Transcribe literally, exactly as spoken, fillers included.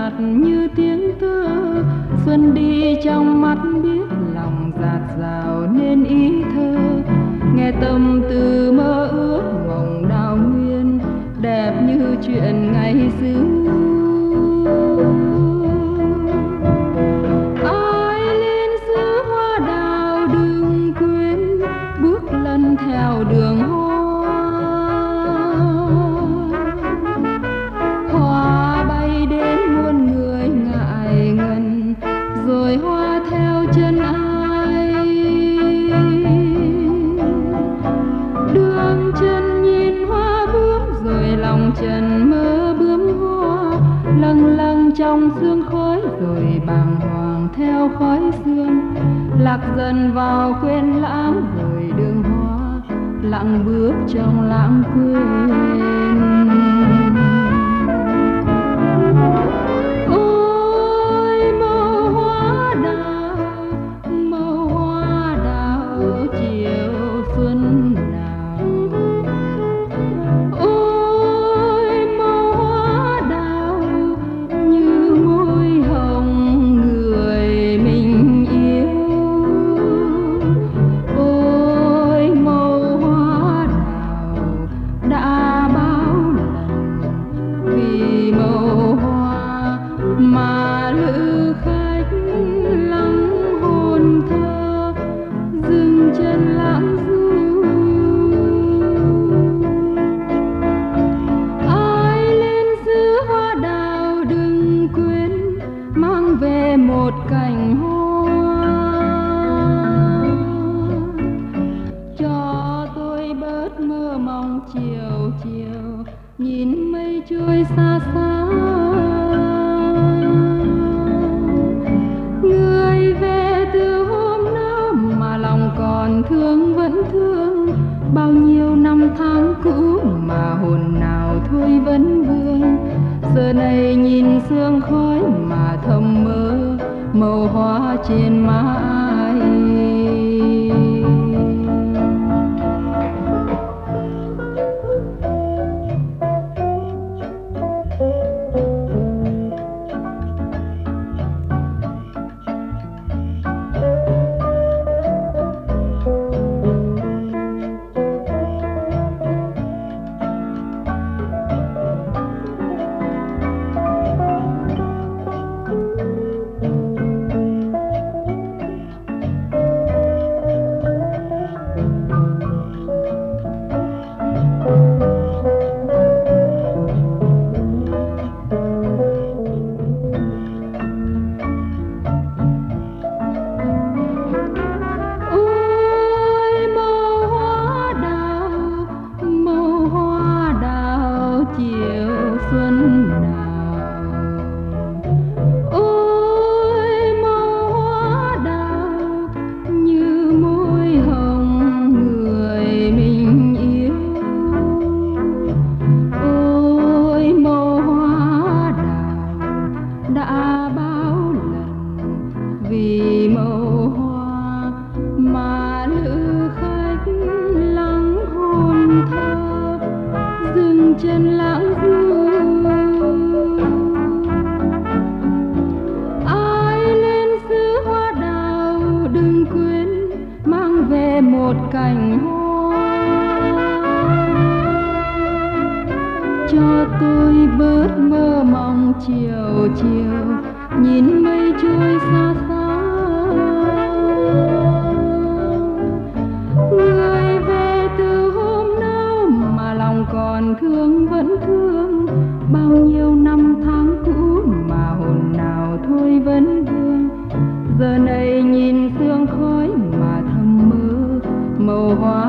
nhạt như tiếng thơ. Xuân đi trong mắt biết lòng dạt dào nên ý thơ. Nghe tâm tư mơ ước mộng đào nguyên, đẹp như chuyện ngày xưa. Ai lên xứ hoa đào đừng quên bước lần theo đường hoa. Hoa bay đến muôn người ngại ngần, rồi hoa theo chân ai. Đường chân nhìn hoa bướm, rồi lòng trần mơ bướm hoa. Lâng lâng trong sương khói, rồi bàng hoàng theo khói sương. Lạc dần vào quên lãng, rồi đường hoa lặng bước trong lãng quên. Ôi màu hoa đào, màu hoa đào chiều xuân nào. Ôi màu hoa đào như môi hồng người mình yêu. Ôi màu hoa đào đã bao lần vì màu hoa mà lữ khách lắng hồn thơ, dừng chân lãng du. Ai lên xứ hoa đào đừng quên mang về một cành hoa, cho tôi bớt mơ mong chiều chiều nhìn mây trôi xa xa. Người về từ hôm nào mà lòng còn thương vẫn thương, bao nhiêu năm tháng cũ mà hồn nào thôi vẫn vương. Giờ này nhìn sương khói mà thầm mơ màu hoa trên má ai. Chiều xuân nào. Ôi màu hoa đào như môi hồng người mình yêu. Ôi màu hoa đào đã bao lần vì màu hoa mà lữ khách lắng hồn thơ, dừng chân lãng du. Ai lên xứ hoa đào đừng quên mang về một cành hoa, cho tôi bớt mơ mong chiều chiều nhìn mây trôi xa xa. Người về từ hôm nào mà lòng còn thương vẫn thương, bao nhiêu năm tháng cũ mà hồn nào thôi vẫn vương. Giờ này nhìn sương khói mà thầm mơ màu hoa